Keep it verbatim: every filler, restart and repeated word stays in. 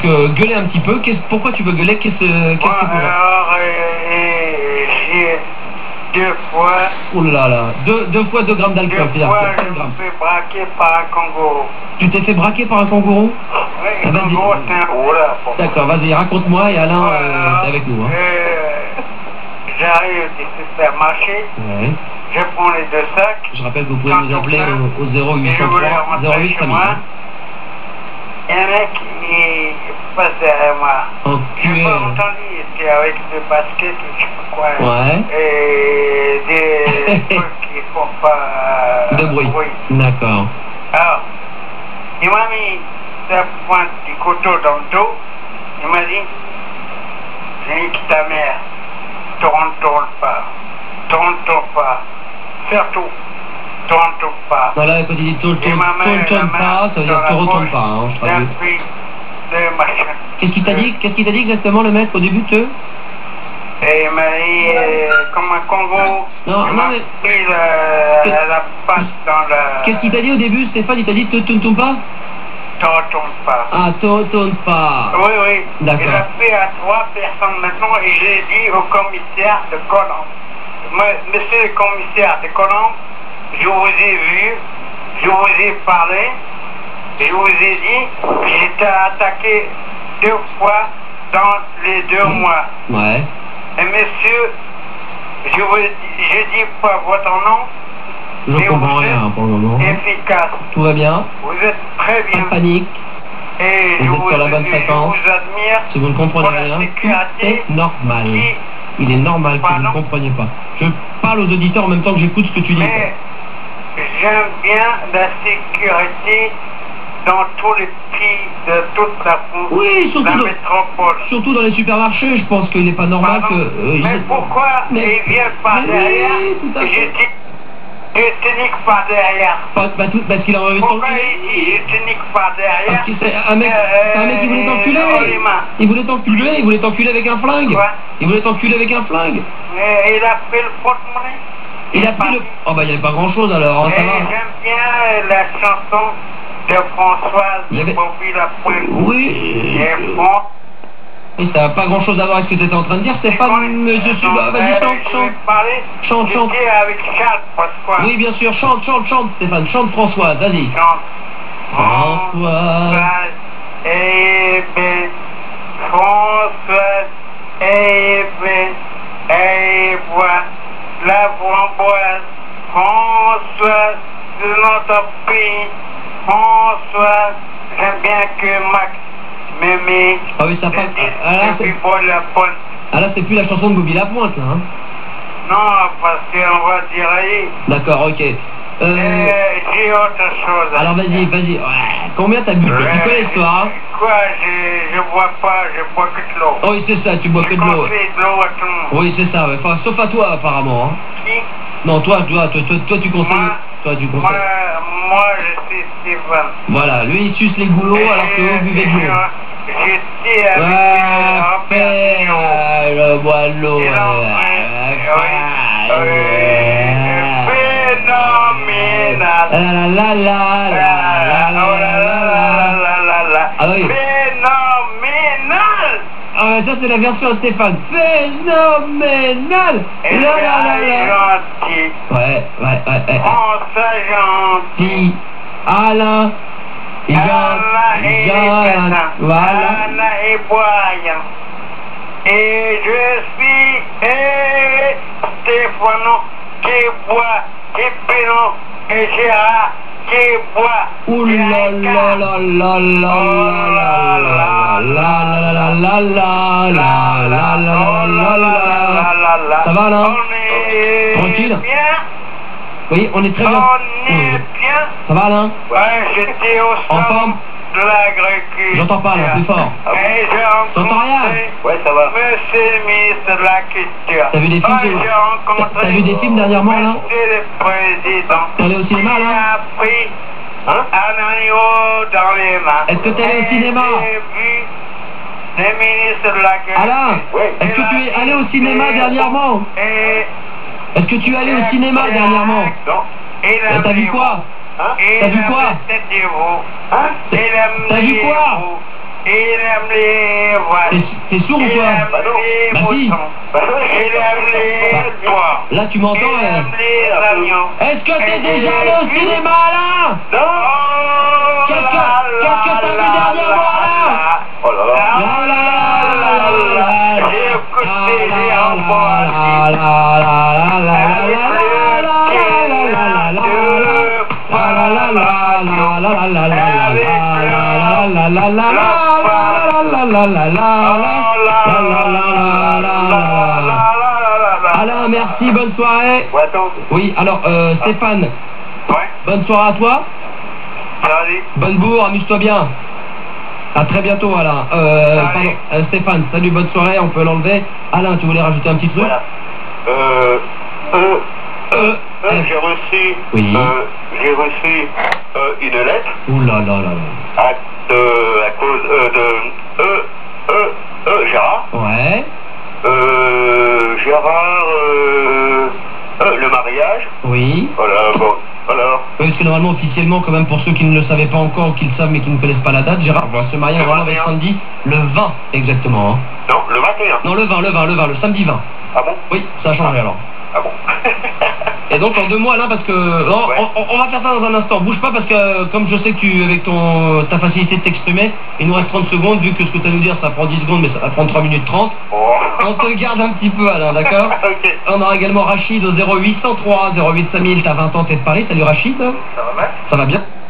euh, gueuler un petit peu. Qu'est-ce, pourquoi tu veux gueuler? Qu'est-ce, qu'est-ce que tu veux? Alors, euh, j'ai deux fois... Oh là là, deux, deux fois deux grammes d'alcool, Deux fois, je me grammes. fais braquer par un kangourou. Tu t'es fait braquer par un kangourou? Oui, ah, un kangourou, c'est un... Oh là, d'accord, vas-y, raconte-moi et Alain, euh, t'es avec nous. Hein. Euh, j'arrive du supermarché. Ouais. Je prends les deux sacs. Je rappelle que vous pouvez nous appeler au, au zéro huit cent trois zéro huit cinq mille. Et un mec, il passe derrière moi. Ok. J'ai pas entendu, il était avec des baskets ou je sais pas quoi. Ouais. Et des trucs qui font pas de bruit. bruit. D'accord. Alors, il m'a mis la pointe du couteau dans le dos. Il m'a dit, j'ai niqué ta mère. Tourne-tourne pas. Tourne-tourne pas. Surtout, tourne-tourne pas. Non, là, quand il dit tourne-tourne pas, ça veut dire te retourne pas, hein, je traduis. Qu'est-ce qu'il t'a dit? Qu'est-ce qu'il t'a dit exactement, le maître, au début de... Et il m'a dit, euh, comme un Congo, non, il non, m'a mais... pris la, la patte dans la... Qu'est-ce qu'il t'a dit au début, Stéphane? Il t'a dit te tourne pas? Te retourne pas. Ah, te retourne pas. Oui, oui. D'accord. Il a fait à trois personnes maintenant et j'ai dit au commissaire de Colombe. Monsieur le commissaire de Colombe, je vous ai vu, je vous ai parlé, je vous ai dit que j'étais attaqué deux fois dans les deux mois. Ouais. Et monsieur, je vous je dis pas votre nom. Je comprends rien pour le moment. Efficace. Tout va bien. Vous êtes très bien. Pas de panique. Et vous je êtes vous, sur la bonne fréquence. Je vous admire. Si vous ne comprenez rien, tout est normal. Qui... Il est normal que Pardon? vous ne compreniez pas. Je parle aux auditeurs en même temps que j'écoute ce que tu dis. Mais j'aime bien la sécurité dans tous les pays de toute la France, oui, surtout la dans, métropole. Surtout dans les supermarchés, je pense qu'il n'est pas normal Pardon? que... Euh, mais il... pourquoi mais... ils viennent par mais derrière oui, tout à fait. Je dis, je te nique par derrière. Pas, bah, tout, parce qu'il a envie de Pourquoi il dit je te nique par derrière? Parce que c'est un mec, euh, c'est un mec qui voulait t'enculer. Il voulait t'enculer, il voulait t'enculer avec un flingue. Quoi? Il voulait t'enculer avec un flingue. Et il a fait le porte-monnaie. Il, il a pris le... Oh bah il n'y avait pas grand chose alors, hein, ça va. J'aime bien la chanson de Françoise il y avait... Bobby la Pointe. Oui. Et bon. Et ça n'a pas grand chose à voir avec ce que tu étais en train de dire, Stéphane. Je suis... Bah, vas-y, chante, chante. Chante, chante. avec Charles François. Oui, bien sûr, chante, chante, chante, Stéphane. Chante Françoise, vas-y. Chante. Françoise. Eh ben, Françoise. Eh ben, eh bois. La framboise. Françoise, de notre pays. Françoise. J'aime bien que Max m'aimait. Ah oui, ça passe. Ah là, c'est... Ah là, c'est plus la chanson de Bobby Lapointe, là. Hein. Non, parce qu'on va dire allez. D'accord, ok. Euh... Euh, j'ai autre chose. Alors vas-y, vas-y. Ouais. Combien t'as bu? Ouais. Tu connais l'histoire? Quoi? Je, je bois pas, je bois que de l'eau. Oh oui, c'est ça, tu bois je que de l'eau. de l'eau à tout le monde. Oui, c'est ça, ouais. Enfin, sauf à toi, apparemment. Hein. Qui? Non, toi, toi, toi, toi, toi tu conseilles. Moi, toi, tu conseilles. Moi, moi, je suis Stéphane. Voilà, lui, il suce les goulots Et alors que vous buvez de l'eau. J'étais avec ouais, le bois de l'eau. Phénoménal. La la la la la la la la. Ah oui. Phénoménal. Ah ça c'est la version à Stéphane. Phénoménal. Et la la la la. Gentil. Ouais, ouais, ouais, ouais. Oh, ça gentil. Alain. Alain et Jean, voilà. Alain et Boyan. Et je suis et Stéphano qui boit, qui pénon, et Gérard qui boit. Ouh là là là là là là là là là là là là. Ça va là? Tranquille? Oui, on est très bien. On est bien. Ça va Alain? Ouais, j'étais au centre de l'agriculture. J'entends pas là, plus fort. Et j'ai rencontré... T'entends rien? Ouais, ça va. Monsieur le ministre de la Culture. T'as vu des films? Ouais, T'as vu des films dernièrement là? Monsieur le Président. T'es allé au cinéma là? Il a pris hein? un agneau dans les mains. Est-ce que t'es allé au cinéma? J'ai vu le ministre de la Culture. Alain, est-ce que tu es allé au cinéma dernièrement? Et... Est-ce que tu es allé au cinéma dernièrement? Non. T'as vu quoi? Hein? T'as vu quoi? Hein? T'as vu quoi? Il aime les voitures. T'es sou- T'es sourd ou Il quoi? aime Bah non. les Bah si. moutons. Il aime les bois. Là, tu Il m'entends aime hein. les avions. Est-ce que t'es déjà allé au cinéma, là? Non. Qu'est-ce que- qu'est-ce que t'as vu dernièrement, là? Oh là là. La la la la la la. J'ai écouté les La enfants. la la la la la Avec la le la la la la la. La la la la la la la la la la la la la la la la la la la la. Alain, merci, bonne soirée. Ouais, attends. Oui, alors euh, Stéphane, Ouais, bonne soirée à toi. salut. Bonne bourre, amuse-toi bien. À très bientôt, Alain. Euh, Salut. pardon, euh, Stéphane, salut, bonne soirée, on peut l'enlever. Alain, tu voulais rajouter un petit truc? Voilà. Euh, euh, Euh, euh, euh, j'ai reçu, Oui. euh, j'ai reçu euh, une lettre Ouh là là là là. à, de, à cause euh, de euh, euh, euh, Gérard. Ouais, Euh, Gérard, euh, euh, le mariage. oui. Voilà, bon, alors. Oui, parce que normalement, officiellement, quand même, pour ceux qui ne le savaient pas encore ou qui le savent mais qui ne connaissent pas la date, Gérard va se marier Le normalement avec vingt et un. Sandy le vingt, exactement. hein. Non, le vingt et un. Non, le vingt, le vingt, le vingt, le samedi vingt. Ah bon? Oui, ça a changé alors. Ah bon? Et donc en deux mots, Alain, parce que non, Ouais. on, on va faire ça dans un instant. Bouge pas parce que euh, comme je sais que tu, avec ton ta facilité de t'exprimer, il nous reste trente secondes. Vu que ce que tu as à nous dire, ça prend dix secondes, mais ça va prendre trois minutes trente. Oh. On te garde un petit peu, Alain, d'accord? Ok. On aura également Rachid au zéro huit cent trois zéro huit cinq mille. T'as vingt ans, t'es de Paris. Salut Rachid. Ça va mal? Ça va bien?